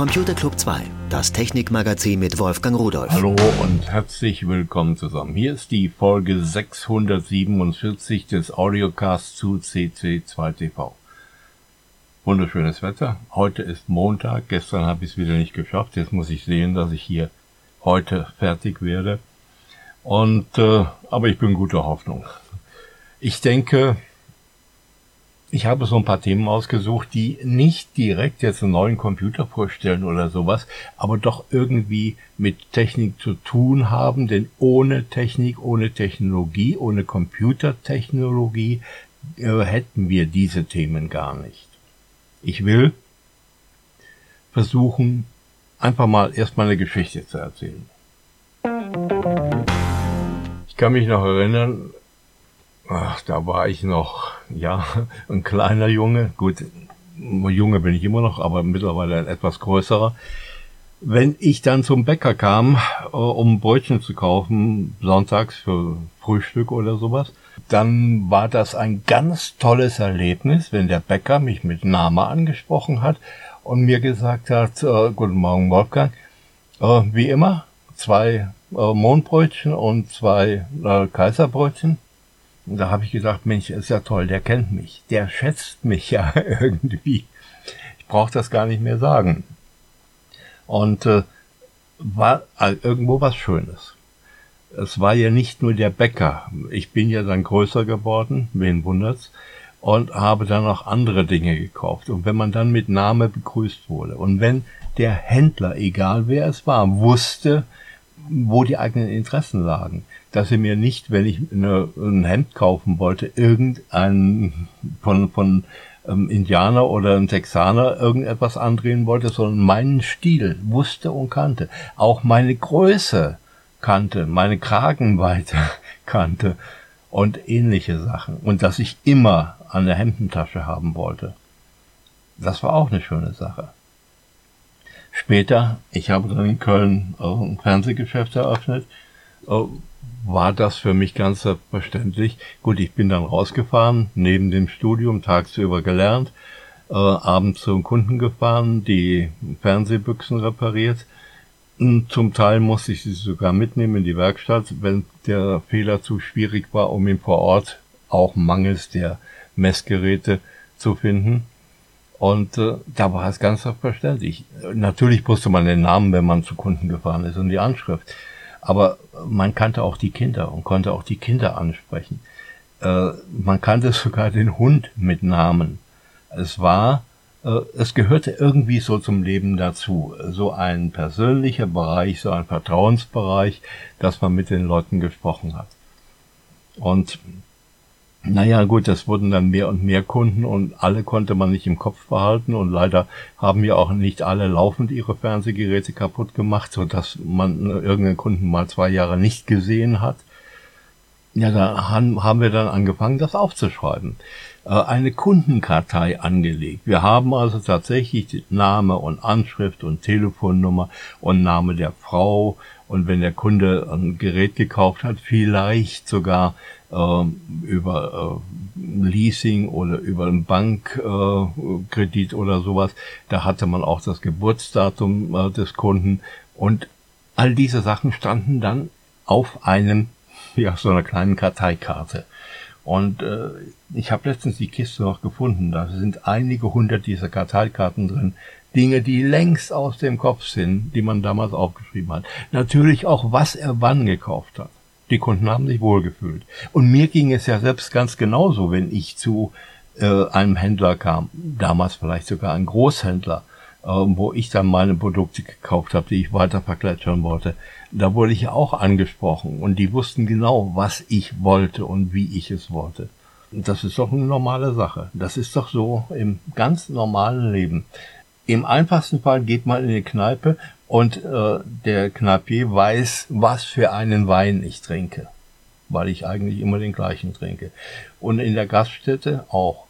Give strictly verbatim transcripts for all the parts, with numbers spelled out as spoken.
Computerclub zwei, das Technikmagazin mit Wolfgang Rudolph. Hallo und herzlich willkommen zusammen. Hier ist die Folge sechshundertsiebenundvierzig des Audiocasts zu C C zwei T V. Wunderschönes Wetter. Heute ist Montag. Gestern habe ich es wieder nicht geschafft. Jetzt muss ich sehen, dass ich hier heute fertig werde. Und äh, aber ich bin guter Hoffnung. Ich denke, ich habe so ein paar Themen ausgesucht, die nicht direkt jetzt einen neuen Computer vorstellen oder sowas, aber doch irgendwie mit Technik zu tun haben, denn ohne Technik, ohne Technologie, ohne Computertechnologie äh, hätten wir diese Themen gar nicht. Ich will versuchen, einfach mal erstmal eine Geschichte zu erzählen. Ich kann mich noch erinnern, ach, da war ich noch, ja, ein kleiner Junge. Gut, Junge bin ich immer noch, aber mittlerweile ein etwas größerer. Wenn ich dann zum Bäcker kam, um Brötchen zu kaufen, sonntags für Frühstück oder sowas, dann war das ein ganz tolles Erlebnis, wenn der Bäcker mich mit Name angesprochen hat und mir gesagt hat, äh, guten Morgen Wolfgang, äh, wie immer, zwei äh, Mohnbrötchen und zwei äh, Kaiserbrötchen. Und da habe ich gedacht, Mensch, ist ja toll, der kennt mich, der schätzt mich ja irgendwie. Ich brauche das gar nicht mehr sagen. Und äh, war äh, irgendwo was Schönes. Es war ja nicht nur der Bäcker. Ich bin ja dann größer geworden, wen wundert's, und habe dann auch andere Dinge gekauft. Und wenn man dann mit Name begrüßt wurde und wenn der Händler, egal wer es war, wusste, wo die eigenen Interessen lagen, dass er mir nicht, wenn ich eine, ein Hemd kaufen wollte, irgendein von von ähm, Indianer oder ein Texaner irgendetwas andrehen wollte, sondern meinen Stil wusste und kannte, auch meine Größe kannte, meine Kragenweite kannte und ähnliche Sachen. Und dass ich immer eine Hemdentasche haben wollte. Das war auch eine schöne Sache. Später, ich habe dann in Köln äh, ein Fernsehgeschäft eröffnet, äh, war das für mich ganz selbstverständlich. Gut, ich bin dann rausgefahren, neben dem Studium, tagsüber gelernt, äh, abends zum Kunden gefahren, die Fernsehbüchsen repariert. Und zum Teil musste ich sie sogar mitnehmen in die Werkstatt, wenn der Fehler zu schwierig war, um ihn vor Ort auch mangels der Messgeräte zu finden. Und äh, da war es ganz selbstverständlich. Natürlich wusste man den Namen, wenn man zu Kunden gefahren ist und die Anschrift. Aber man kannte auch die Kinder und konnte auch die Kinder ansprechen. Äh, man kannte sogar den Hund mit Namen. Es war, äh, es gehörte irgendwie so zum Leben dazu. So ein persönlicher Bereich, so ein Vertrauensbereich, dass man mit den Leuten gesprochen hat. Und naja, gut, das wurden dann mehr und mehr Kunden und alle konnte man nicht im Kopf behalten und leider haben ja auch nicht alle laufend ihre Fernsehgeräte kaputt gemacht, so dass man irgendeinen Kunden mal zwei Jahre nicht gesehen hat. Ja, da haben wir dann angefangen, das aufzuschreiben. Eine Kundenkartei angelegt. Wir haben also tatsächlich Name und Anschrift und Telefonnummer und Name der Frau und wenn der Kunde ein Gerät gekauft hat, vielleicht sogar äh, über äh, Leasing oder über einen Bankkredit äh, oder sowas, da hatte man auch das Geburtsdatum äh, des Kunden und all diese Sachen standen dann auf einem, ja, so einer kleinen Karteikarte. Und äh, ich habe letztens die Kiste noch gefunden, da sind einige hundert dieser Karteikarten drin, Dinge, die längst aus dem Kopf sind, die man damals aufgeschrieben hat. Natürlich auch, was er wann gekauft hat. Die Kunden haben sich wohlgefühlt. Und mir ging es ja selbst ganz genauso, wenn ich zu äh, einem Händler kam, damals vielleicht sogar ein Großhändler, äh, wo ich dann meine Produkte gekauft habe, die ich weiter verkletschern wollte. Da wurde ich ja auch angesprochen und die wussten genau, was ich wollte und wie ich es wollte. Das ist doch eine normale Sache. Das ist doch so im ganz normalen Leben. Im einfachsten Fall geht man in die Kneipe und äh, der Kneipier weiß, was für einen Wein ich trinke, weil ich eigentlich immer den gleichen trinke. Und in der Gaststätte auch.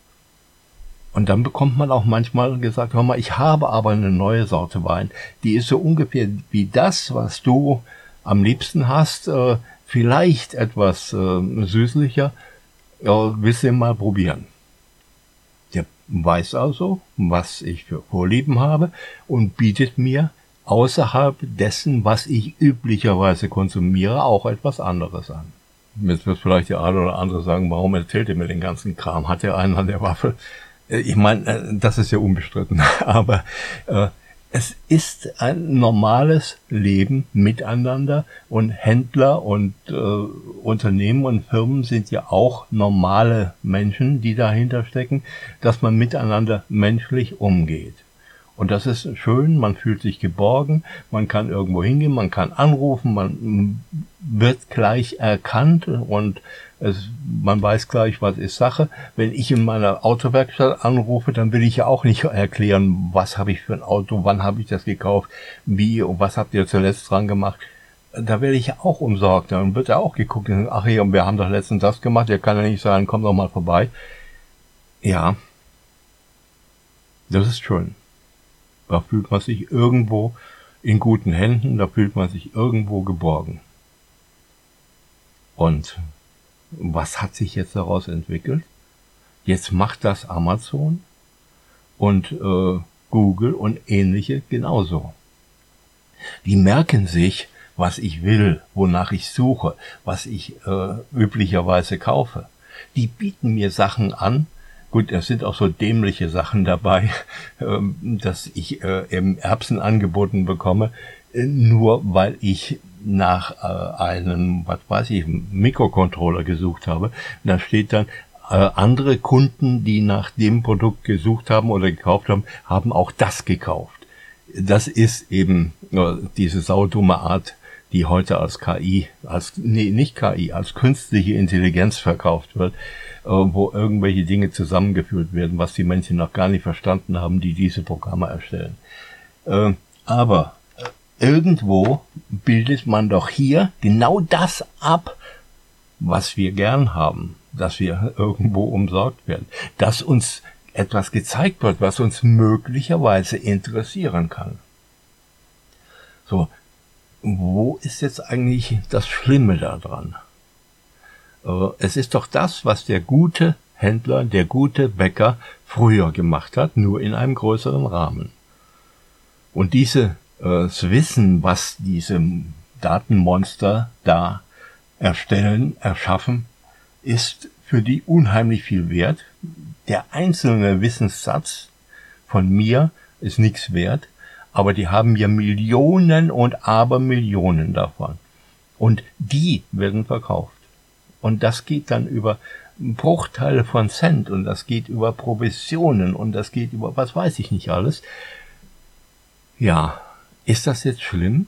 Und dann bekommt man auch manchmal gesagt, hör mal, ich habe aber eine neue Sorte Wein. Die ist so ungefähr wie das, was du am liebsten hast, äh, vielleicht etwas äh, süßlicher. Ja, willst du mal probieren? Der weiß also, was ich für Vorlieben habe und bietet mir außerhalb dessen, was ich üblicherweise konsumiere, auch etwas anderes an. Jetzt wird vielleicht der eine oder andere sagen, warum erzählt ihr mir den ganzen Kram? Hat der einen an der Waffel? Ich meine, das ist ja unbestritten, aber äh, es ist ein normales Leben miteinander und Händler und äh, Unternehmen und Firmen sind ja auch normale Menschen, die dahinter stecken, dass man miteinander menschlich umgeht. Und das ist schön, man fühlt sich geborgen, man kann irgendwo hingehen, man kann anrufen, man wird gleich erkannt und es, man weiß gleich, was ist Sache. Wenn ich in meiner Autowerkstatt anrufe, dann will ich ja auch nicht erklären, was habe ich für ein Auto, wann habe ich das gekauft, wie und was habt ihr zuletzt dran gemacht. Da werde ich ja auch umsorgt. Dann wird ja auch geguckt, ach ja, wir haben doch letztens das gemacht, der kann ja nicht sagen, komm doch mal vorbei. Ja, das ist schön. Da fühlt man sich irgendwo in guten Händen, da fühlt man sich irgendwo geborgen. Und was hat sich jetzt daraus entwickelt? Jetzt macht das Amazon und äh, Google und ähnliche genauso. Die merken sich, was ich will, wonach ich suche, was ich äh, üblicherweise kaufe. Die bieten mir Sachen an. Gut, es sind auch so dämliche Sachen dabei, ähm, dass ich äh, im Erbsen angeboten bekomme, äh, nur weil ich nach äh, einem, was weiß ich, Mikrocontroller gesucht habe. Da steht dann, äh, andere Kunden, die nach dem Produkt gesucht haben oder gekauft haben, haben auch das gekauft. Das ist eben äh, diese saudumme Art, die heute als K I, als nee, nicht K I, als künstliche Intelligenz verkauft wird, äh, wo irgendwelche Dinge zusammengeführt werden, was die Menschen noch gar nicht verstanden haben, die diese Programme erstellen. Äh, aber äh, irgendwo bildet man doch hier genau das ab, was wir gern haben, dass wir irgendwo umsorgt werden, dass uns etwas gezeigt wird, was uns möglicherweise interessieren kann. So, wo ist jetzt eigentlich das Schlimme daran? Äh, es ist doch das, was der gute Händler, der gute Bäcker früher gemacht hat, nur in einem größeren Rahmen. Und diese, äh, das Wissen, was diese Datenmonster da erstellen, erschaffen, ist für die unheimlich viel wert. Der einzelne Wissenssatz von mir ist nichts wert, aber die haben ja Millionen und Abermillionen davon. Und die werden verkauft. Und das geht dann über Bruchteile von Cent und das geht über Provisionen und das geht über was weiß ich nicht alles. Ja, ist das jetzt schlimm?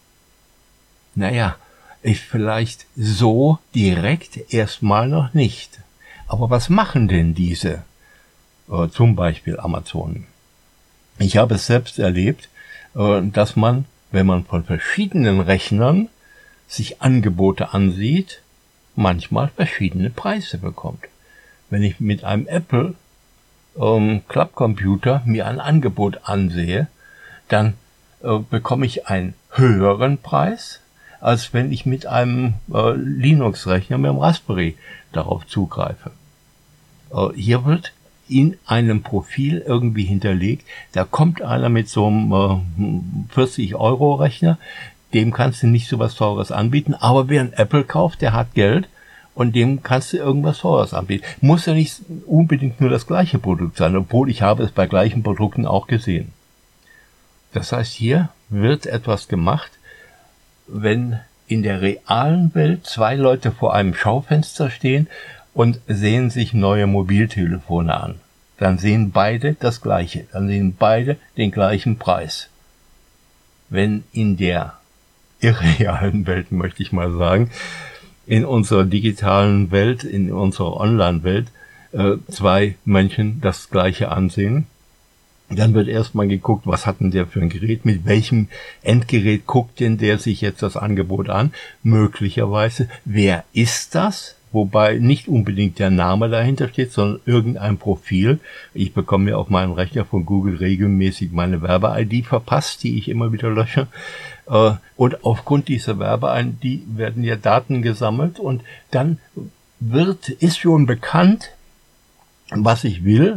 Naja, ich vielleicht so direkt erstmal noch nicht. Aber was machen denn diese, äh, zum Beispiel Amazon? Ich habe es selbst erlebt, äh, dass man, wenn man von verschiedenen Rechnern sich Angebote ansieht, manchmal verschiedene Preise bekommt. Wenn ich mit einem Apple ähm, Clubcomputer mir ein Angebot ansehe, dann äh, bekomme ich einen höheren Preis, als wenn ich mit einem äh, Linux-Rechner, mit einem Raspberry darauf zugreife. Äh, hier wird in einem Profil irgendwie hinterlegt, da kommt einer mit so einem äh, vierzig Euro Rechner, dem kannst du nicht so was Teures anbieten, aber wer ein Apple kauft, der hat Geld und dem kannst du irgendwas Teures anbieten. Muss ja nicht unbedingt nur das gleiche Produkt sein, obwohl ich habe es bei gleichen Produkten auch gesehen. Das heißt, hier wird etwas gemacht, wenn in der realen Welt zwei Leute vor einem Schaufenster stehen und sehen sich neue Mobiltelefone an. Dann sehen beide das Gleiche. Dann sehen beide den gleichen Preis. Wenn in der irrealen Welt, möchte ich mal sagen, in unserer digitalen Welt, in unserer Online-Welt, äh, zwei Menschen das Gleiche ansehen, dann wird erstmal geguckt, was hat denn der für ein Gerät, mit welchem Endgerät guckt denn der sich jetzt das Angebot an, möglicherweise, wer ist das? Wobei nicht unbedingt der Name dahinter steht, sondern irgendein Profil. Ich bekomme ja auf meinen Rechner von Google regelmäßig meine Werbe-I D verpasst, die ich immer wieder lösche. Und aufgrund dieser Werbe-I D werden ja Daten gesammelt und dann wird, ist schon bekannt, was ich will,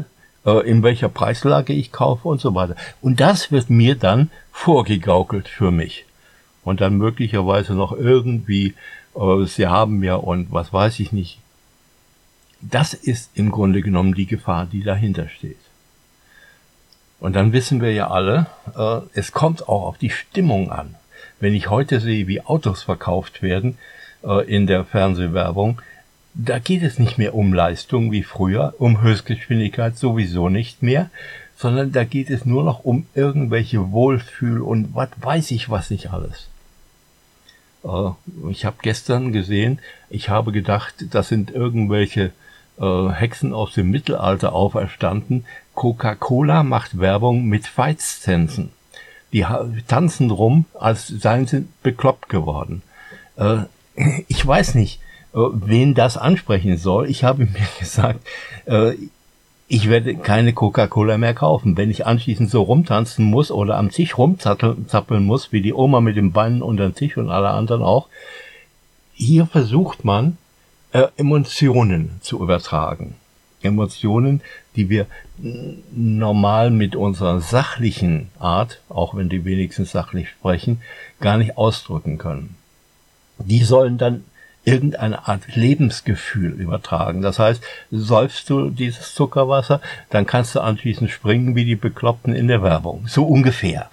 äh, in welcher Preislage ich kaufe und so weiter. Und das wird mir dann vorgegaukelt für mich. Und dann möglicherweise noch irgendwie, äh, sie haben ja und was weiß ich nicht. Das ist im Grunde genommen die Gefahr, die dahinter steht. Und dann wissen wir ja alle, äh, es kommt auch auf die Stimmung an. Wenn ich heute sehe, wie Autos verkauft werden äh, in der Fernsehwerbung, da geht es nicht mehr um Leistung wie früher, um Höchstgeschwindigkeit sowieso nicht mehr, sondern da geht es nur noch um irgendwelche Wohlfühl- und was weiß ich was nicht alles. Äh, ich habe gestern gesehen, ich habe gedacht, das sind irgendwelche äh, Hexen aus dem Mittelalter auferstanden. Coca-Cola macht Werbung mit Veitstensen. Die tanzen rum, als seien sie bekloppt geworden. Äh, ich weiß nicht, äh, wen das ansprechen soll. Ich habe mir gesagt, äh, ich werde keine Coca-Cola mehr kaufen. Wenn ich anschließend so rumtanzen muss oder am Tisch rumzappeln muss, wie die Oma mit den Beinen unter den Tisch und alle anderen auch, hier versucht man, äh, Emotionen zu übertragen. Emotionen, die wir normal mit unserer sachlichen Art, auch wenn die wenigsten sachlich sprechen, gar nicht ausdrücken können. Die sollen dann irgendeine Art Lebensgefühl übertragen. Das heißt, säufst du dieses Zuckerwasser, dann kannst du anschließend springen wie die Bekloppten in der Werbung. So ungefähr.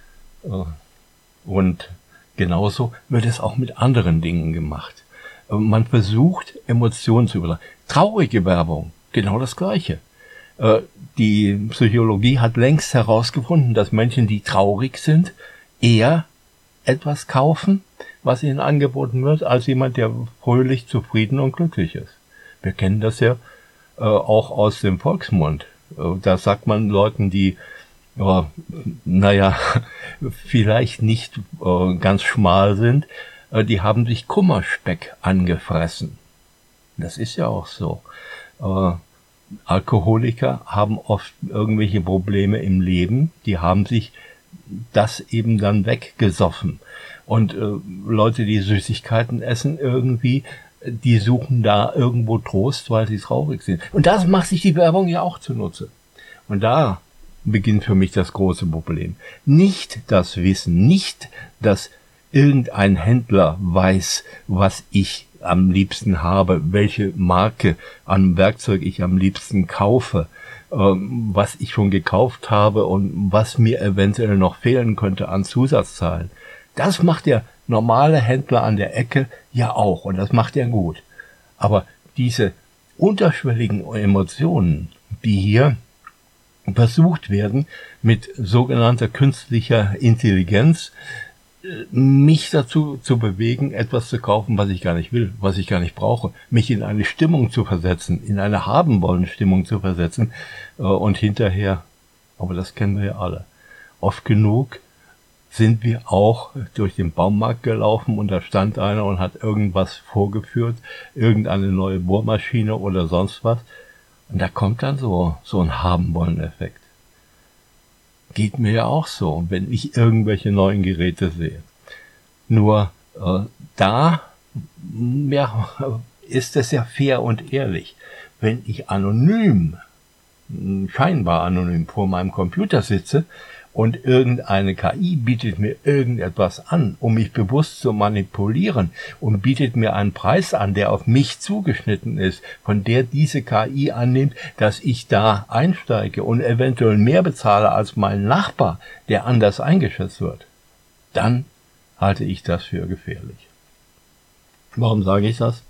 Und genauso wird es auch mit anderen Dingen gemacht. Man versucht, Emotionen zu übertragen. Traurige Werbung. Genau das Gleiche. Äh, die Psychologie hat längst herausgefunden, dass Menschen, die traurig sind, eher etwas kaufen, was ihnen angeboten wird, als jemand, der fröhlich, zufrieden und glücklich ist. Wir kennen das ja äh, auch aus dem Volksmund. Äh, da sagt man Leuten, die, äh, naja, vielleicht nicht äh, ganz schmal sind, äh, die haben sich Kummerspeck angefressen. Das ist ja auch so. Äh, Alkoholiker haben oft irgendwelche Probleme im Leben, die haben sich das eben dann weggesoffen. Und äh, Leute, die Süßigkeiten essen irgendwie, die suchen da irgendwo Trost, weil sie traurig sind. Und das macht sich die Werbung ja auch zunutze. Und da beginnt für mich das große Problem. Nicht das Wissen, nicht, dass irgendein Händler weiß, was ich am liebsten habe, welche Marke an Werkzeug ich am liebsten kaufe, ähm, was ich schon gekauft habe und was mir eventuell noch fehlen könnte an Zusatzzahlen. Das macht der normale Händler an der Ecke ja auch und das macht er gut. Aber diese unterschwelligen Emotionen, die hier versucht werden, mit sogenannter künstlicher Intelligenz mich dazu zu bewegen, etwas zu kaufen, was ich gar nicht will, was ich gar nicht brauche, mich in eine Stimmung zu versetzen, in eine haben wollen Stimmung zu versetzen und hinterher, aber das kennen wir ja alle, oft genug sind wir auch durch den Baumarkt gelaufen und da stand einer und hat irgendwas vorgeführt, irgendeine neue Bohrmaschine oder sonst was und da kommt dann so so ein haben wollen Effekt. Geht mir ja auch so, wenn ich irgendwelche neuen Geräte sehe. Nur äh, da ja, ist es ja fair und ehrlich. Wenn ich anonym, scheinbar anonym vor meinem Computer sitze und irgendeine K I bietet mir irgendetwas an, um mich bewusst zu manipulieren und bietet mir einen Preis an, der auf mich zugeschnitten ist, von der diese K I annimmt, dass ich da einsteige und eventuell mehr bezahle als mein Nachbar, der anders eingeschätzt wird, dann halte ich das für gefährlich. Warum sage ich das?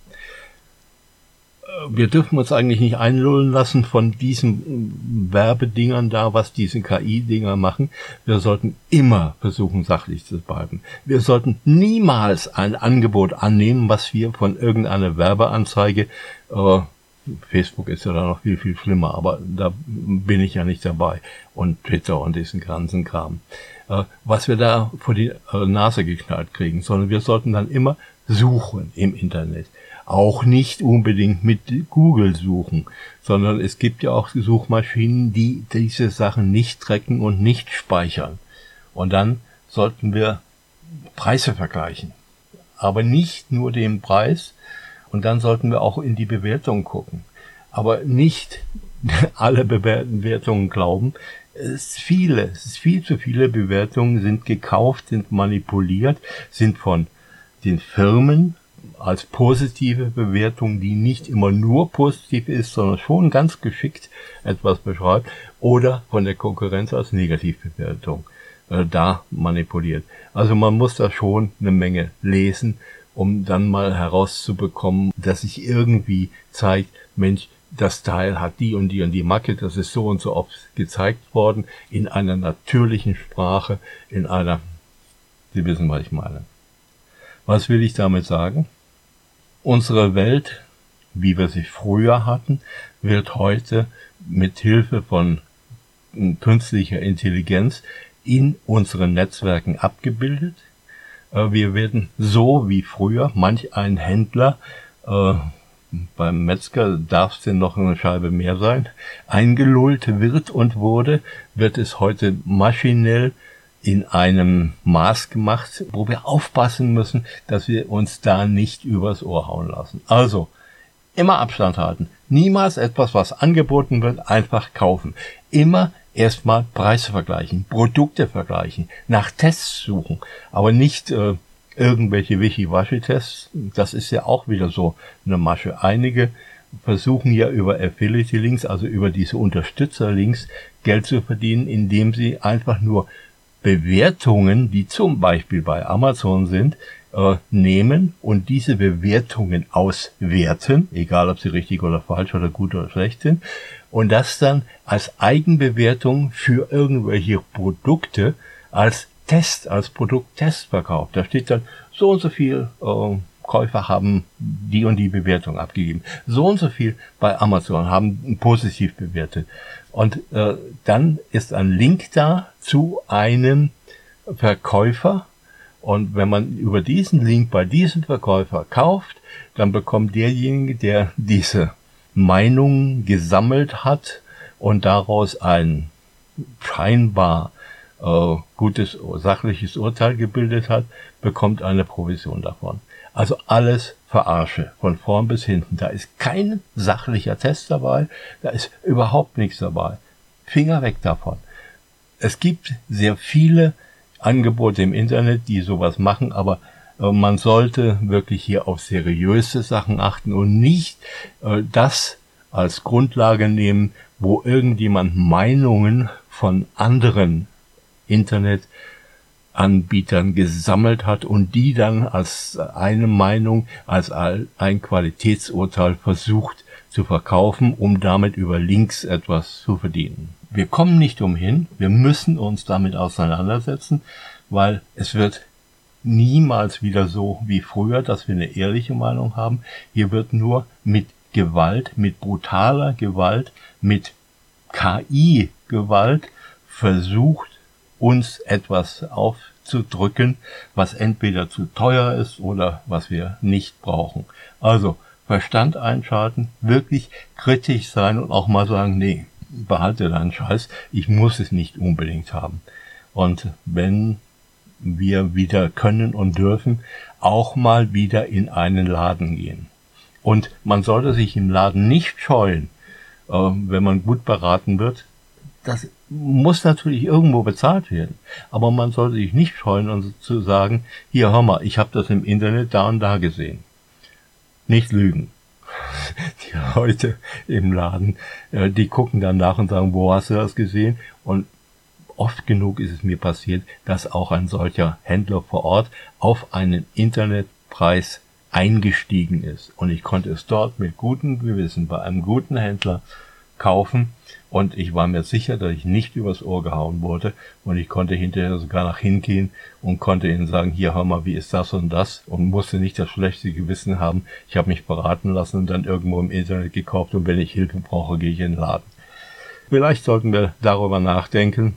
Wir dürfen uns eigentlich nicht einlullen lassen von diesen Werbedingern da, was diese K I-Dinger machen. Wir sollten immer versuchen, sachlich zu bleiben. Wir sollten niemals ein Angebot annehmen, was wir von irgendeiner Werbeanzeige, äh, Facebook ist ja da noch viel, viel schlimmer, aber da bin ich ja nicht dabei, und Twitter und diesen ganzen Kram, äh, was wir da vor die äh, Nase geknallt kriegen, sondern wir sollten dann immer suchen im Internet. Auch nicht unbedingt mit Google suchen, sondern es gibt ja auch Suchmaschinen, die diese Sachen nicht tracken und nicht speichern. Und dann sollten wir Preise vergleichen, aber nicht nur den Preis, und dann sollten wir auch in die Bewertung gucken, aber nicht alle Bewertungen glauben. Es ist viele, es ist viel zu viele Bewertungen, sind gekauft, sind manipuliert, sind von den Firmen als positive Bewertung, die nicht immer nur positiv ist, sondern schon ganz geschickt etwas beschreibt, oder von der Konkurrenz als Negativbewertung äh, da manipuliert. Also man muss da schon eine Menge lesen, um dann mal herauszubekommen, dass sich irgendwie zeigt, Mensch, das Teil hat die und die und die Macke, das ist so und so oft gezeigt worden, in einer natürlichen Sprache, in einer, Sie wissen, was ich meine. Was will ich damit sagen? Unsere Welt, wie wir sie früher hatten, wird heute mit Hilfe von künstlicher Intelligenz in unseren Netzwerken abgebildet. Wir werden so wie früher, manch ein Händler, äh, beim Metzger darf es denn noch eine Scheibe mehr sein, eingelullt wird und wurde, wird es heute maschinell in einem Maß gemacht, wo wir aufpassen müssen, dass wir uns da nicht übers Ohr hauen lassen. Also, immer Abstand halten. Niemals etwas, was angeboten wird, einfach kaufen. Immer erstmal Preise vergleichen, Produkte vergleichen, nach Tests suchen, aber nicht äh, irgendwelche Wischiwaschi-Tests. Das ist ja auch wieder so eine Masche. Einige versuchen ja über Affiliate-Links, also über diese Unterstützer-Links, Geld zu verdienen, indem sie einfach nur Bewertungen, die zum Beispiel bei Amazon sind, äh, nehmen und diese Bewertungen auswerten, egal ob sie richtig oder falsch oder gut oder schlecht sind, und das dann als Eigenbewertung für irgendwelche Produkte als Test, als Produkttest verkauft. Da steht dann, so und so viel äh, Käufer haben die und die Bewertung abgegeben. So und so viel bei Amazon haben positiv bewertet. Und äh, dann ist ein Link da zu einem Verkäufer. Und wenn man über diesen Link bei diesem Verkäufer kauft, dann bekommt derjenige, der diese Meinung gesammelt hat und daraus ein scheinbar äh, gutes, sachliches Urteil gebildet hat, bekommt eine Provision davon. Also alles Verarsche, von vorn bis hinten. Da ist kein sachlicher Test dabei, da ist überhaupt nichts dabei. Finger weg davon. Es gibt sehr viele Angebote im Internet, die sowas machen, aber äh, man sollte wirklich hier auf seriöse Sachen achten und nicht äh, das als Grundlage nehmen, wo irgendjemand Meinungen von anderen Internetanbietern gesammelt hat und die dann als eine Meinung, als ein Qualitätsurteil versucht zu verkaufen, um damit über Links etwas zu verdienen. Wir kommen nicht umhin, wir müssen uns damit auseinandersetzen, weil es wird niemals wieder so wie früher, dass wir eine ehrliche Meinung haben. Hier wird nur mit Gewalt, mit brutaler Gewalt, mit K I-Gewalt versucht, uns etwas aufzudrücken, was entweder zu teuer ist oder was wir nicht brauchen. Also Verstand einschalten, wirklich kritisch sein und auch mal sagen, nee, behalte deinen Scheiß, ich muss es nicht unbedingt haben. Und wenn wir wieder können und dürfen, auch mal wieder in einen Laden gehen. Und man sollte sich im Laden nicht scheuen, äh, wenn man gut beraten wird. Das muss natürlich irgendwo bezahlt werden. Aber man sollte sich nicht scheuen, und zu sagen, hier, hör mal, ich habe das im Internet da und da gesehen. Nicht lügen. Die Leute im Laden, äh, die gucken dann nach und sagen, wo hast du das gesehen? Und oft genug ist es mir passiert, dass auch ein solcher Händler vor Ort auf einen Internetpreis eingestiegen ist. Und ich konnte es dort mit gutem Gewissen bei einem guten Händler kaufen. Und ich war mir sicher, dass ich nicht übers Ohr gehauen wurde. Und ich konnte hinterher sogar nach hingehen und konnte ihnen sagen, hier, hör mal, wie ist das und das? Und musste nicht das schlechte Gewissen haben. Ich habe mich beraten lassen und dann irgendwo im Internet gekauft. Und wenn ich Hilfe brauche, gehe ich in den Laden. Vielleicht sollten wir darüber nachdenken.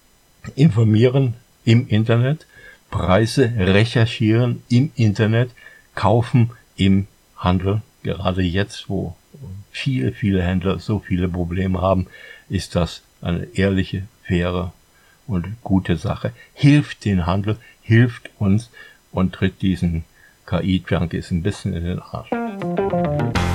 Informieren im Internet, Preise recherchieren im Internet, kaufen im Handel. Gerade jetzt, wo viele, viele Händler so viele Probleme haben, ist das eine ehrliche, faire und gute Sache. Hilft den Handel, hilft uns und tritt diesen K I-Junkies ein bisschen in den Arsch.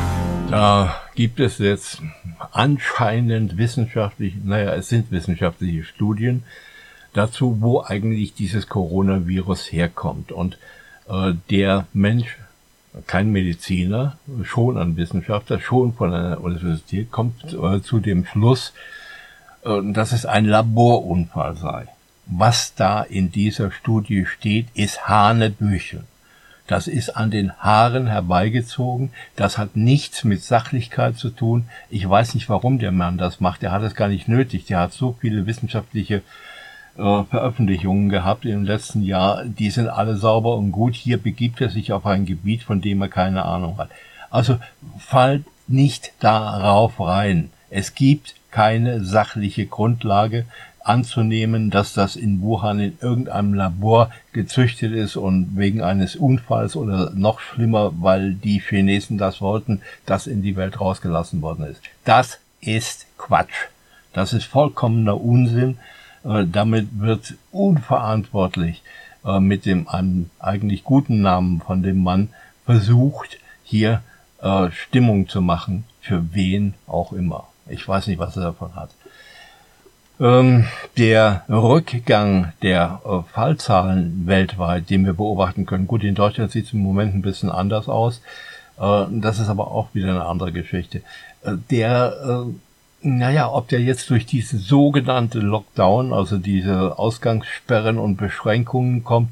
Da gibt es jetzt anscheinend wissenschaftlich, naja, es sind wissenschaftliche Studien dazu, wo eigentlich dieses Coronavirus herkommt. Und äh, der Mensch, kein Mediziner, schon ein Wissenschaftler, schon von einer Universität, kommt äh, zu dem Schluss, äh, dass es ein Laborunfall sei. Was da in dieser Studie steht, ist Hanebüchen. Das ist an den Haaren herbeigezogen. Das hat nichts mit Sachlichkeit zu tun. Ich weiß nicht, warum der Mann das macht. Der hat es gar nicht nötig. Der hat so viele wissenschaftliche äh, Veröffentlichungen gehabt im letzten Jahr. Die sind alle sauber und gut. Hier begibt er sich auf ein Gebiet, von dem er keine Ahnung hat. Also fallt nicht darauf rein. Es gibt keine sachliche Grundlage anzunehmen, dass das in Wuhan in irgendeinem Labor gezüchtet ist und wegen eines Unfalls oder noch schlimmer, weil die Chinesen das wollten, das in die Welt rausgelassen worden ist. Das ist Quatsch. Das ist vollkommener Unsinn. Äh, damit wird unverantwortlich äh, mit dem einem eigentlich guten Namen von dem Mann versucht, hier äh, Stimmung zu machen, für wen auch immer. Ich weiß nicht, was er davon hat. Ähm, der Rückgang der äh, Fallzahlen weltweit, den wir beobachten können. Gut, in Deutschland sieht es im Moment ein bisschen anders aus. Äh, das ist aber auch wieder eine andere Geschichte. Äh, der, äh, naja, ob der jetzt durch diese sogenannte Lockdown, also diese Ausgangssperren und Beschränkungen kommt,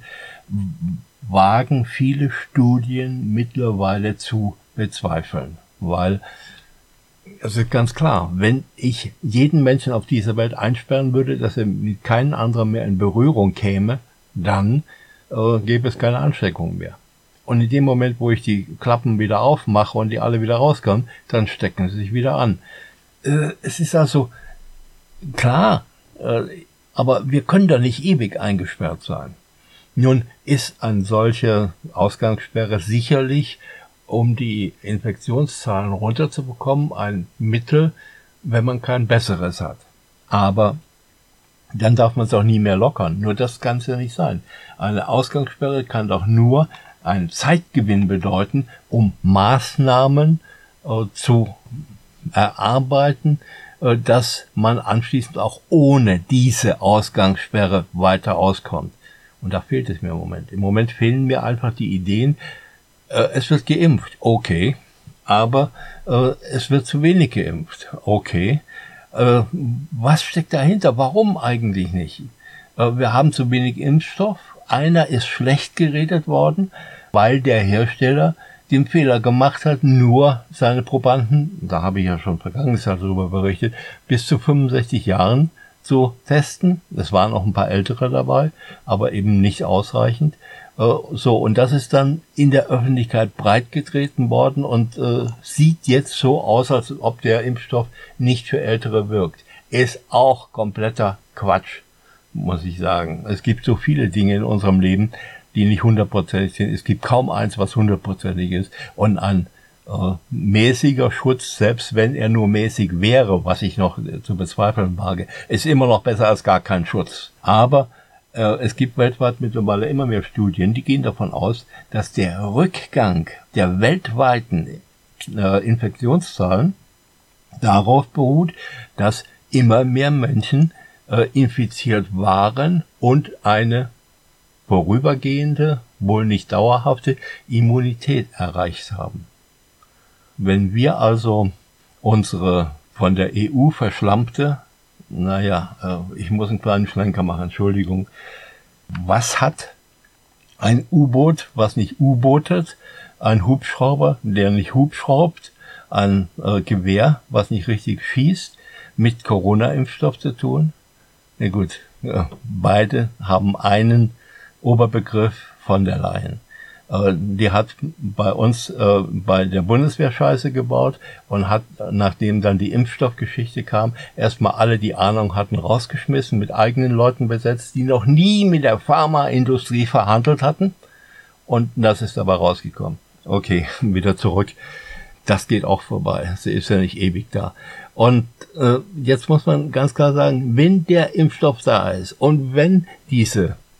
wagen viele Studien mittlerweile zu bezweifeln. Weil es ist ganz klar, wenn ich jeden Menschen auf dieser Welt einsperren würde, dass er mit keinem anderen mehr in Berührung käme, dann äh, gäbe es keine Ansteckung mehr. Und in dem Moment, wo ich die Klappen wieder aufmache und die alle wieder rauskommen, dann stecken sie sich wieder an. Äh, es ist also klar, äh, aber wir können da nicht ewig eingesperrt sein. Nun ist eine solche Ausgangssperre sicherlich, um die Infektionszahlen runterzubekommen, ein Mittel, wenn man kein besseres hat. Aber dann darf man es auch nie mehr lockern. Nur das kann es ja nicht sein. Eine Ausgangssperre kann doch nur einen Zeitgewinn bedeuten, um Maßnahmen äh, zu erarbeiten, äh, dass man anschließend auch ohne diese Ausgangssperre weiter auskommt. Und da fehlt es mir im Moment. Im Moment fehlen mir einfach die Ideen. Es wird geimpft, okay, aber äh, es wird zu wenig geimpft, okay. Äh, was steckt dahinter? Warum eigentlich nicht? Äh, wir haben zu wenig Impfstoff. Einer ist schlecht geredet worden, weil der Hersteller den Fehler gemacht hat, nur seine Probanden, da habe ich ja schon vergangenes Jahr darüber berichtet, bis zu fünfundsechzig Jahren zu testen. Es waren auch ein paar Ältere dabei, aber eben nicht ausreichend. So, und das ist dann in der Öffentlichkeit breitgetreten worden und äh, sieht jetzt so aus, als ob der Impfstoff nicht für Ältere wirkt. Ist auch kompletter Quatsch, muss ich sagen. Es gibt so viele Dinge in unserem Leben, die nicht hundertprozentig sind. Es gibt kaum eins, was hundertprozentig ist. Und ein äh, mäßiger Schutz, selbst wenn er nur mäßig wäre, was ich noch äh, zu bezweifeln wage, ist immer noch besser als gar kein Schutz. Aber es gibt weltweit mittlerweile immer mehr Studien, die gehen davon aus, dass der Rückgang der weltweiten äh, Infektionszahlen darauf beruht, dass immer mehr Menschen äh, infiziert waren und eine vorübergehende, wohl nicht dauerhafte Immunität erreicht haben. Wenn wir also unsere von der E U verschlammte, naja, ich muss einen kleinen Schlenker machen, Entschuldigung. Was hat ein U-Boot, was nicht U-Bootet, ein Hubschrauber, der nicht hubschraubt, ein äh, Gewehr, was nicht richtig schießt, mit Corona-Impfstoff zu tun? Na gut, ja, beide haben einen Oberbegriff von der Leyen. Die hat bei uns äh, bei der Bundeswehr Scheiße gebaut und hat, nachdem dann die Impfstoffgeschichte kam, erstmal alle, die Ahnung hatten, rausgeschmissen, mit eigenen Leuten besetzt, die noch nie mit der Pharmaindustrie verhandelt hatten. Und das ist dabei rausgekommen. Okay, wieder zurück. Das geht auch vorbei. Sie ist ja nicht ewig da. Und äh, jetzt muss man ganz klar sagen, wenn der Impfstoff da ist und wenn diese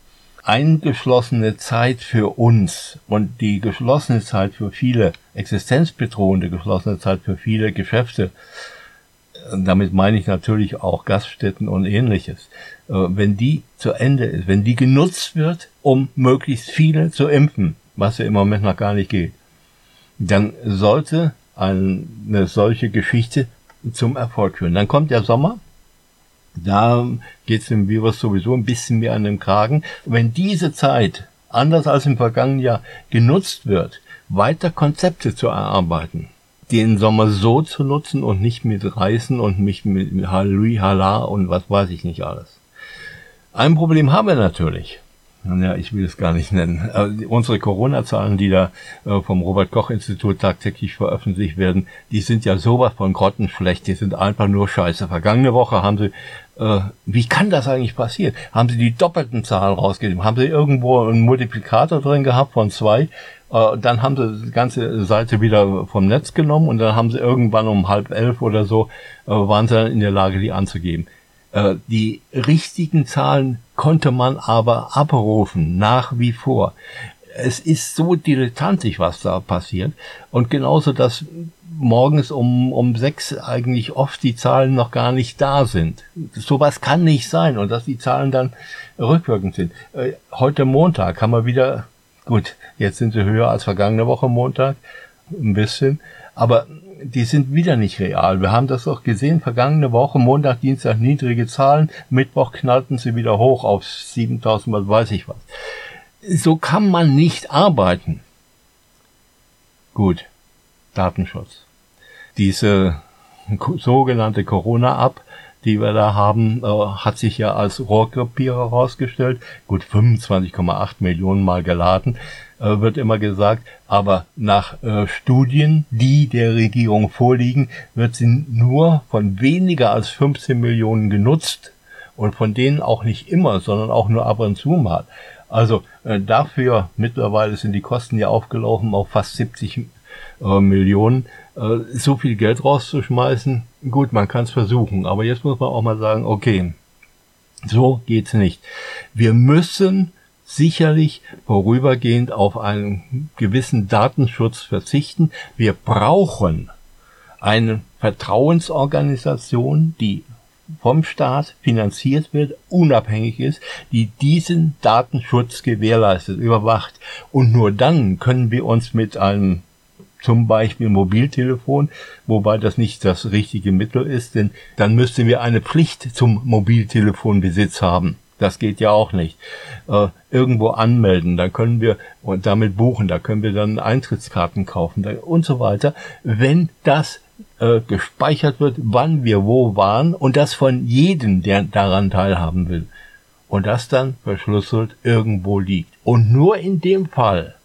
eingeschlossene Zeit für uns und die geschlossene Zeit für viele, existenzbedrohende geschlossene Zeit für viele Geschäfte, damit meine ich natürlich auch Gaststätten und Ähnliches, wenn die zu Ende ist, wenn die genutzt wird, um möglichst viele zu impfen, was ja im Moment noch gar nicht geht, dann sollte eine solche Geschichte zum Erfolg führen. Dann kommt der Sommer, da geht es dem Virus sowieso ein bisschen mehr an den Kragen. Wenn diese Zeit, anders als im vergangenen Jahr, genutzt wird, weiter Konzepte zu erarbeiten, den Sommer so zu nutzen und nicht mit Reisen und nicht mit Halui, Hala und was weiß ich nicht alles. Ein Problem haben wir natürlich. Ja, ich will es gar nicht nennen. Also unsere Corona-Zahlen, die da äh, vom Robert-Koch-Institut tagtäglich veröffentlicht werden, die sind ja sowas von grottenschlecht, die sind einfach nur scheiße. Vergangene Woche haben sie, äh, wie kann das eigentlich passieren? Haben sie die doppelten Zahlen rausgegeben? Haben sie irgendwo einen Multiplikator drin gehabt von zwei? Äh, dann haben sie die ganze Seite wieder vom Netz genommen und dann haben sie irgendwann um halb elf oder so, äh, waren sie dann in der Lage, die anzugeben. Die richtigen Zahlen konnte man aber abrufen, nach wie vor. Es ist so dilettantisch, was da passiert. Und genauso, dass morgens um, um sechs eigentlich oft die Zahlen noch gar nicht da sind. Sowas kann nicht sein. Und dass die Zahlen dann rückwirkend sind. Heute Montag haben wir wieder, gut, jetzt sind sie höher als vergangene Woche Montag, ein bisschen, aber die sind wieder nicht real. Wir haben das auch gesehen, vergangene Woche, Montag, Dienstag niedrige Zahlen, Mittwoch knallten sie wieder hoch auf siebentausend, was weiß ich was. So kann man nicht arbeiten. Gut, Datenschutz. Diese sogenannte Corona-App, die wir da haben, äh, hat sich ja als Rohrkrepierer herausgestellt. Gut, fünfundzwanzig Komma acht Millionen Mal geladen, äh, wird immer gesagt. Aber nach äh, Studien, die der Regierung vorliegen, wird sie nur von weniger als fünfzehn Millionen genutzt. Und von denen auch nicht immer, sondern auch nur ab und zu mal. Also äh, dafür, mittlerweile sind die Kosten ja aufgelaufen auf fast siebzig äh, Millionen. Äh, so viel Geld rauszuschmeißen, gut, man kann es versuchen. Aber jetzt muss man auch mal sagen, okay, so geht's nicht. Wir müssen sicherlich vorübergehend auf einen gewissen Datenschutz verzichten. Wir brauchen eine Vertrauensorganisation, die vom Staat finanziert wird, unabhängig ist, die diesen Datenschutz gewährleistet, überwacht. Und nur dann können wir uns mit einem zum Beispiel Mobiltelefon, wobei das nicht das richtige Mittel ist, denn dann müssten wir eine Pflicht zum Mobiltelefonbesitz haben. Das geht ja auch nicht. Äh, irgendwo anmelden, da können wir und damit buchen, da können wir dann Eintrittskarten kaufen da, und so weiter. Wenn das äh, gespeichert wird, wann wir wo waren und das von jedem, der daran teilhaben will. Und das dann verschlüsselt irgendwo liegt. Und nur in dem Fall,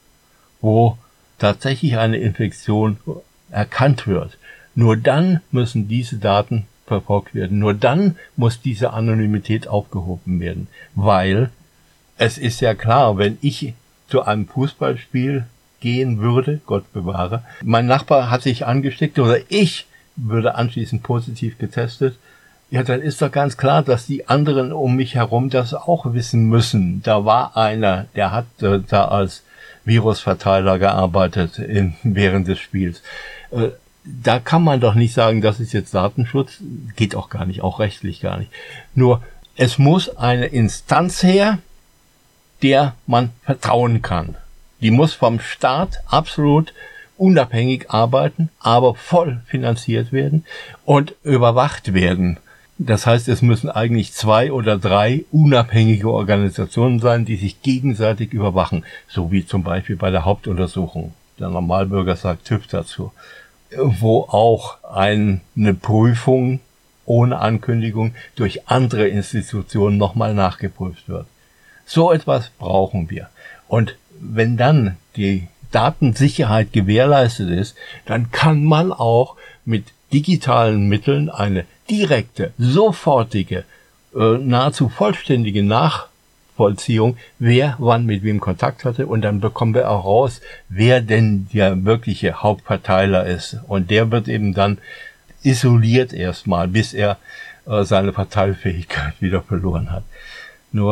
wo tatsächlich eine Infektion erkannt wird, nur dann müssen diese Daten verfolgt werden. Nur dann muss diese Anonymität aufgehoben werden. Weil es ist ja klar, wenn ich zu einem Fußballspiel gehen würde, Gott bewahre, mein Nachbar hat sich angesteckt oder ich würde anschließend positiv getestet, ja, dann ist doch ganz klar, dass die anderen um mich herum das auch wissen müssen. Da war einer, der hat äh, da als Virusverteiler gearbeitet in, während des Spiels. Äh, da kann man doch nicht sagen, das ist jetzt Datenschutz. Geht auch gar nicht, auch rechtlich gar nicht. Nur, es muss eine Instanz her, der man vertrauen kann. Die muss vom Staat absolut unabhängig arbeiten, aber voll finanziert werden und überwacht werden. Das heißt, es müssen eigentlich zwei oder drei unabhängige Organisationen sein, die sich gegenseitig überwachen. So wie zum Beispiel bei der Hauptuntersuchung. Der Normalbürger sagt TÜV dazu. Wo auch eine Prüfung ohne Ankündigung durch andere Institutionen nochmal nachgeprüft wird. So etwas brauchen wir. Und wenn dann die Datensicherheit gewährleistet ist, dann kann man auch mit digitalen Mitteln eine direkte, sofortige, äh, nahezu vollständige Nachvollziehung, wer wann mit wem Kontakt hatte, und dann bekommen wir auch raus, wer denn der wirkliche Hauptverteiler ist. Und der wird eben dann isoliert erstmal, bis er äh, seine Parteifähigkeit wieder verloren hat. Nur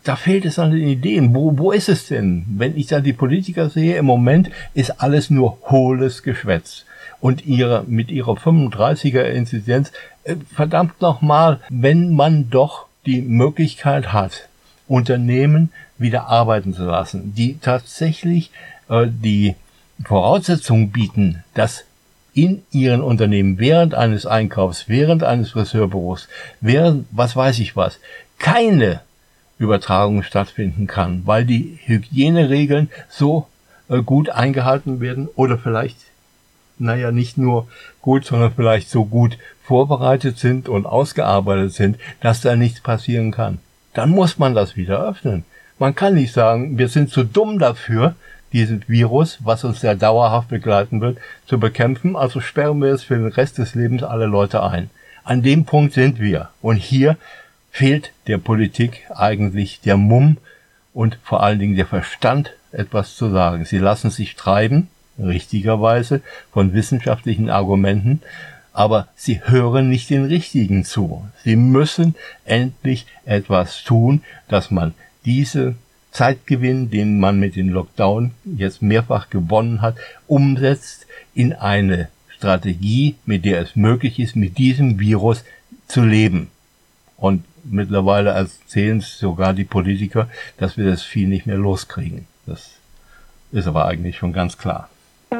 da fehlt es an den Ideen. Wo, wo ist es denn? Wenn ich da die Politiker sehe, im Moment ist alles nur hohles Geschwätz. Und ihre, mit ihrer fünfunddreißiger-Inzidenz, äh, verdammt nochmal, wenn man doch die Möglichkeit hat, Unternehmen wieder arbeiten zu lassen, die tatsächlich äh, die Voraussetzungen bieten, dass in ihren Unternehmen während eines Einkaufs, während eines Friseurbüros, während was weiß ich was, keine Übertragung stattfinden kann, weil die Hygieneregeln so äh, gut eingehalten werden oder vielleicht, naja, nicht nur gut, sondern vielleicht so gut vorbereitet sind und ausgearbeitet sind, dass da nichts passieren kann. Dann muss man das wieder öffnen. Man kann nicht sagen, wir sind zu dumm dafür, diesen Virus, was uns ja dauerhaft begleiten wird, zu bekämpfen, also sperren wir es für den Rest des Lebens alle Leute ein. An dem Punkt sind wir. Und hier fehlt der Politik eigentlich der Mumm und vor allen Dingen der Verstand, etwas zu sagen. Sie lassen sich treiben, richtigerweise, von wissenschaftlichen Argumenten, aber sie hören nicht den Richtigen zu. Sie müssen endlich etwas tun, dass man diese Zeitgewinn, den man mit dem Lockdown jetzt mehrfach gewonnen hat, umsetzt in eine Strategie, mit der es möglich ist, mit diesem Virus zu leben. Und mittlerweile erzählen sogar die Politiker, dass wir das Vieh nicht mehr loskriegen. Das ist aber eigentlich schon ganz klar.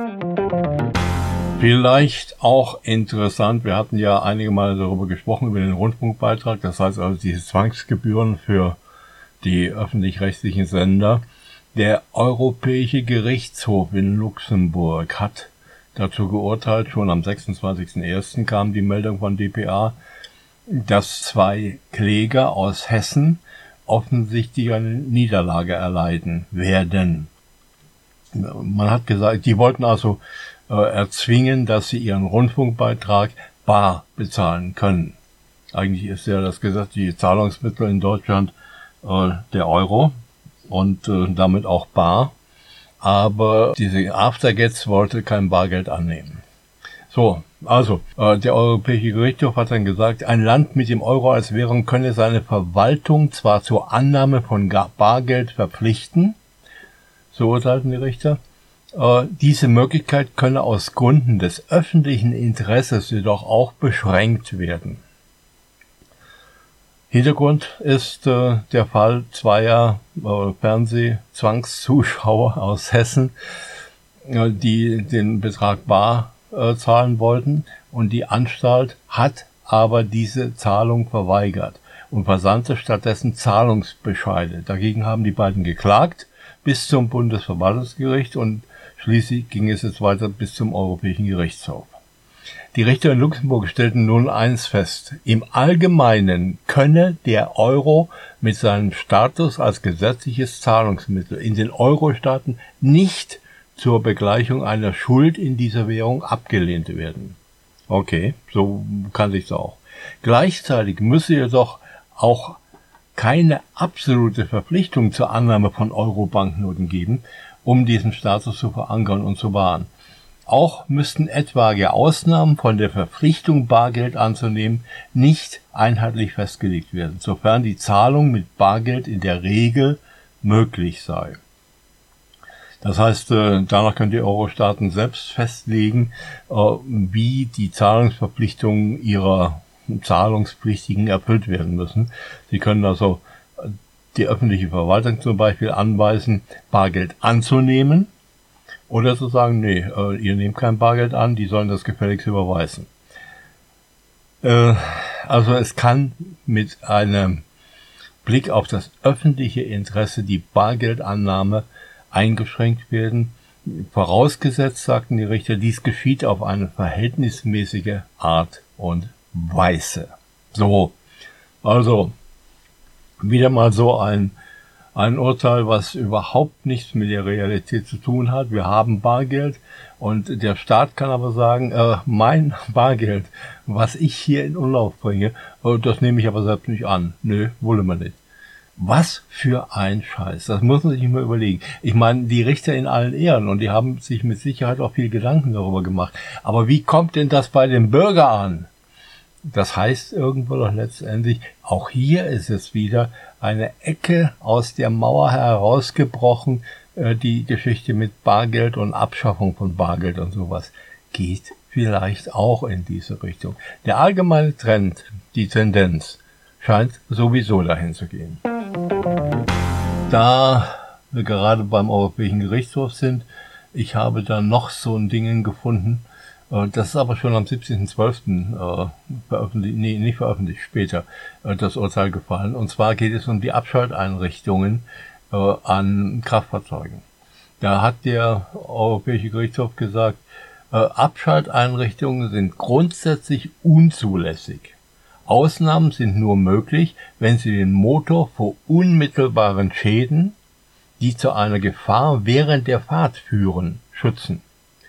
Vielleicht auch interessant, wir hatten ja einige Male darüber gesprochen, über den Rundfunkbeitrag, das heißt also diese Zwangsgebühren für die öffentlich-rechtlichen Sender. Der Europäische Gerichtshof in Luxemburg hat dazu geurteilt, schon am sechsundzwanzigsten ersten kam die Meldung von D P A, dass zwei Kläger aus Hessen offensichtlich eine Niederlage erleiden werden. Man hat gesagt, die wollten also äh, erzwingen, dass sie ihren Rundfunkbeitrag bar bezahlen können. Eigentlich ist ja das Gesetz, die Zahlungsmittel in Deutschland äh, der Euro und äh, damit auch bar. Aber diese Aftergets wollte kein Bargeld annehmen. So, also, äh, der Europäische Gerichtshof hat dann gesagt, ein Land mit dem Euro als Währung könne seine Verwaltung zwar zur Annahme von Bargeld verpflichten, so urteilten die Richter, äh, diese Möglichkeit könne aus Gründen des öffentlichen Interesses jedoch auch beschränkt werden. Hintergrund ist äh, der Fall zweier äh, Fernsehzwangszuschauer aus Hessen, äh, die den Betrag bar äh, zahlen wollten, und die Anstalt hat aber diese Zahlung verweigert und versandte stattdessen Zahlungsbescheide. Dagegen haben die beiden geklagt bis zum Bundesverwaltungsgericht und schließlich ging es jetzt weiter bis zum Europäischen Gerichtshof. Die Richter in Luxemburg stellten nun eins fest: Im Allgemeinen könne der Euro mit seinem Status als gesetzliches Zahlungsmittel in den Euro-Staaten nicht zur Begleichung einer Schuld in dieser Währung abgelehnt werden. Okay, so kann sich's auch. Gleichzeitig müsse jedoch auch keine absolute Verpflichtung zur Annahme von Euro-Banknoten geben, um diesen Status zu verankern und zu wahren. Auch müssten etwaige Ausnahmen von der Verpflichtung, Bargeld anzunehmen, nicht einheitlich festgelegt werden, sofern die Zahlung mit Bargeld in der Regel möglich sei. Das heißt, danach können die Euro-Staaten selbst festlegen, wie die Zahlungsverpflichtungen ihrer Zahlungspflichtigen erfüllt werden müssen. Sie können also die öffentliche Verwaltung zum Beispiel anweisen, Bargeld anzunehmen, oder zu sagen, nee, äh, ihr nehmt kein Bargeld an, die sollen das gefälligst überweisen. Äh, also es kann mit einem Blick auf das öffentliche Interesse die Bargeldannahme eingeschränkt werden. Vorausgesetzt, sagten die Richter, dies geschieht auf eine verhältnismäßige Art und Weise. So, also wieder mal so ein Ein Urteil, was überhaupt nichts mit der Realität zu tun hat. Wir haben Bargeld und der Staat kann aber sagen, äh, mein Bargeld, was ich hier in Umlauf bringe, äh, das nehme ich aber selbst nicht an. Nö, wollen wir nicht. Was für ein Scheiß. Das muss man sich mal überlegen. Ich meine, die Richter in allen Ehren und die haben sich mit Sicherheit auch viel Gedanken darüber gemacht. Aber wie kommt denn das bei dem Bürger an? Das heißt irgendwo doch letztendlich, auch hier ist es wieder eine Ecke aus der Mauer herausgebrochen. Die Geschichte mit Bargeld und Abschaffung von Bargeld und sowas geht vielleicht auch in diese Richtung. Der allgemeine Trend, die Tendenz, scheint sowieso dahin zu gehen. Da wir gerade beim Europäischen Gerichtshof sind, ich habe da noch so ein Ding gefunden, das ist aber schon am siebzehnten zwölften Äh, veröffentlicht, nee, nicht veröffentlicht, später äh, das Urteil gefallen. Und zwar geht es um die Abschalteinrichtungen äh, an Kraftfahrzeugen. Da hat der Europäische Gerichtshof gesagt, äh, Abschalteinrichtungen sind grundsätzlich unzulässig. Ausnahmen sind nur möglich, wenn sie den Motor vor unmittelbaren Schäden, die zu einer Gefahr während der Fahrt führen, schützen.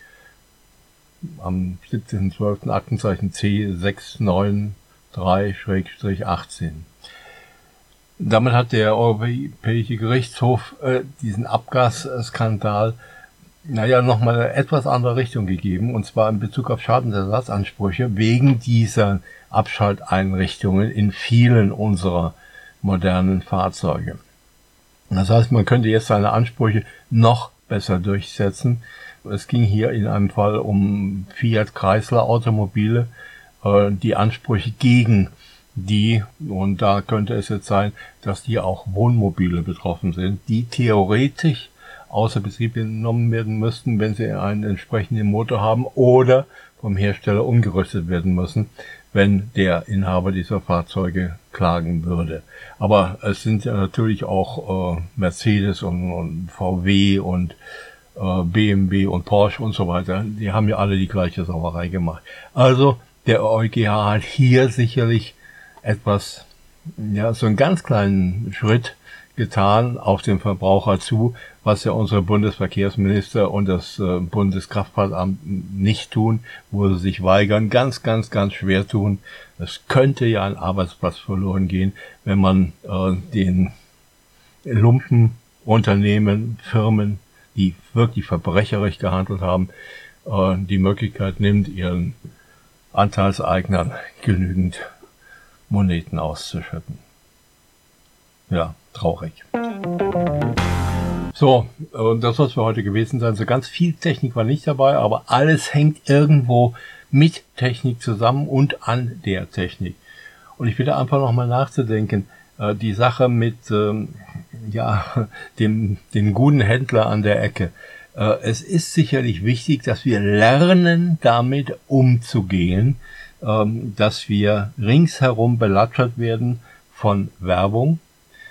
Am siebzehnten zwölften Aktenzeichen C sechs neun drei achtzehn. Damit hat der Europäische Gerichtshof äh, diesen Abgasskandal, naja, nochmal eine etwas andere Richtung gegeben, und zwar in Bezug auf Schadensersatzansprüche wegen dieser Abschalteinrichtungen in vielen unserer modernen Fahrzeuge. Das heißt, man könnte jetzt seine Ansprüche noch besser durchsetzen. Es ging hier in einem Fall um Fiat Chrysler Automobile, äh, die Ansprüche gegen die, und da könnte es jetzt sein, dass die auch Wohnmobile betroffen sind, die theoretisch außer Betrieb genommen werden müssten, wenn sie einen entsprechenden Motor haben oder vom Hersteller umgerüstet werden müssen, wenn der Inhaber dieser Fahrzeuge klagen würde. Aber es sind ja natürlich auch äh, Mercedes und, und V W und äh, B M W und Porsche und so weiter. Die haben ja alle die gleiche Sauerei gemacht. Also der EuGH hat hier sicherlich etwas, ja, so einen ganz kleinen Schritt getan auf den Verbraucher zu, was ja unsere Bundesverkehrsminister und das äh, Bundeskraftfahrtamt nicht tun, wo sie sich weigern, ganz, ganz, ganz schwer tun. Es könnte ja ein Arbeitsplatz verloren gehen, wenn man äh, den Lumpenunternehmen, Firmen, die wirklich verbrecherisch gehandelt haben, äh, die Möglichkeit nimmt, ihren Anteilseignern genügend Moneten auszuschütten. Ja, traurig. So, und das soll es für heute gewesen sein. So ganz viel Technik war nicht dabei, aber alles hängt irgendwo mit Technik zusammen und an der Technik. Und ich bitte einfach nochmal nachzudenken, äh, die Sache mit ähm, ja dem den guten Händler an der Ecke. Äh, es ist sicherlich wichtig, dass wir lernen, damit umzugehen, ähm, dass wir ringsherum belatschert werden von Werbung.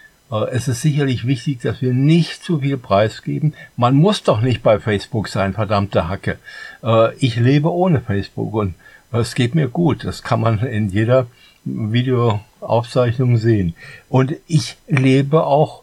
Es ist sicherlich wichtig, dass wir nicht zu viel preisgeben. Man muss doch nicht bei Facebook sein, verdammte Hacke. Ich lebe ohne Facebook und es geht mir gut. Das kann man in jeder Videoaufzeichnung sehen. Und ich lebe auch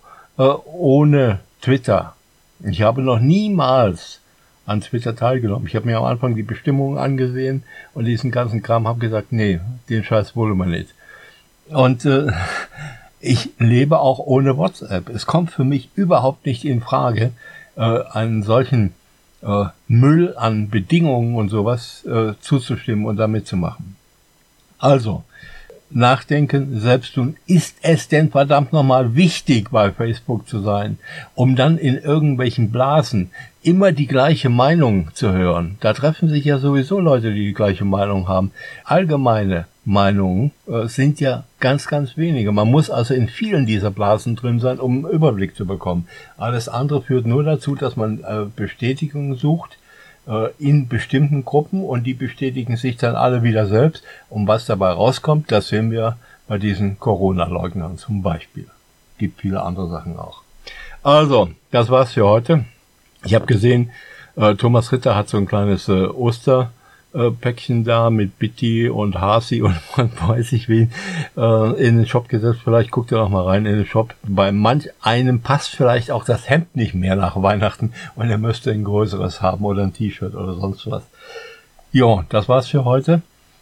ohne Twitter. Ich habe noch niemals an Twitter teilgenommen. Ich habe mir am Anfang die Bestimmungen angesehen und diesen ganzen Kram, habe gesagt, nee, den Scheiß wollen wir nicht. Und äh, ich lebe auch ohne WhatsApp. Es kommt für mich überhaupt nicht in Frage, äh, einen solchen äh, Müll an Bedingungen und sowas äh, zuzustimmen und da mitzumachen. Also, nachdenken, selbst tun. Ist es denn verdammt nochmal wichtig, bei Facebook zu sein, um dann in irgendwelchen Blasen immer die gleiche Meinung zu hören? Da treffen sich ja sowieso Leute, die die gleiche Meinung haben. Allgemeine Meinungen äh, sind ja ganz, ganz wenige. Man muss also in vielen dieser Blasen drin sein, um einen Überblick zu bekommen. Alles andere führt nur dazu, dass man äh, Bestätigung sucht äh, in bestimmten Gruppen und die bestätigen sich dann alle wieder selbst. Und was dabei rauskommt, das sehen wir bei diesen Corona-Leugnern zum Beispiel. Gibt viele andere Sachen auch. Also, das war's für heute. Ich habe gesehen, äh, Thomas Ritter hat so ein kleines äh, Oster Päckchen da mit Bitti und Hasi und man weiß ich wen äh, in den Shop gesetzt. Vielleicht guckt ihr noch mal rein in den Shop. Bei manch einem passt vielleicht auch das Hemd nicht mehr nach Weihnachten und er müsste ein größeres haben oder ein T-Shirt oder sonst was. Ja, das war's für heute.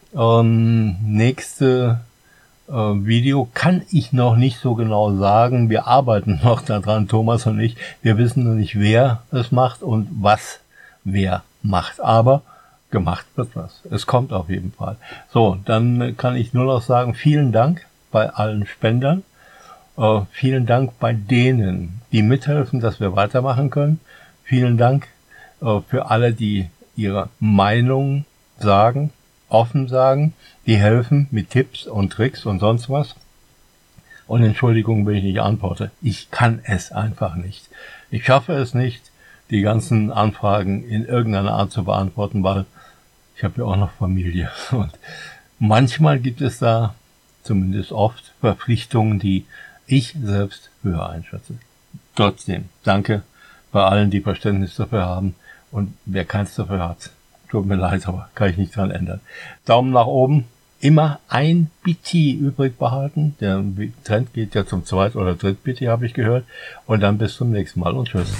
Ähm, nächste äh, Video kann ich noch nicht so genau sagen. Wir arbeiten noch daran, Thomas und ich. Wir wissen noch nicht, wer es macht und was wer macht. Aber gemacht wird was. Es kommt auf jeden Fall. So, dann kann ich nur noch sagen, vielen Dank bei allen Spendern. Äh, vielen Dank bei denen, die mithelfen, dass wir weitermachen können. Vielen Dank äh, für alle, die ihre Meinung sagen, offen sagen, die helfen mit Tipps und Tricks und sonst was. Und Entschuldigung, wenn ich nicht antworte. Ich kann es einfach nicht. Ich schaffe es nicht, die ganzen Anfragen in irgendeiner Art zu beantworten, weil ich habe ja auch noch Familie. Und manchmal gibt es da, zumindest oft, Verpflichtungen, die ich selbst höher einschätze. Trotzdem, danke bei allen, die Verständnis dafür haben. Und wer keins dafür hat, tut mir leid, aber kann ich nicht dran ändern. Daumen nach oben. Immer ein Bitti übrig behalten. Der Trend geht ja zum Zweit- oder Dritt-Bitti, habe ich gehört. Und dann bis zum nächsten Mal und tschüss.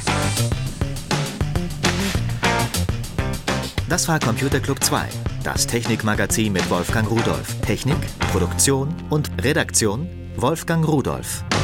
Das war Computer Club zwei, das Technikmagazin mit Wolfgang Rudolph. Technik, Produktion und Redaktion Wolfgang Rudolph.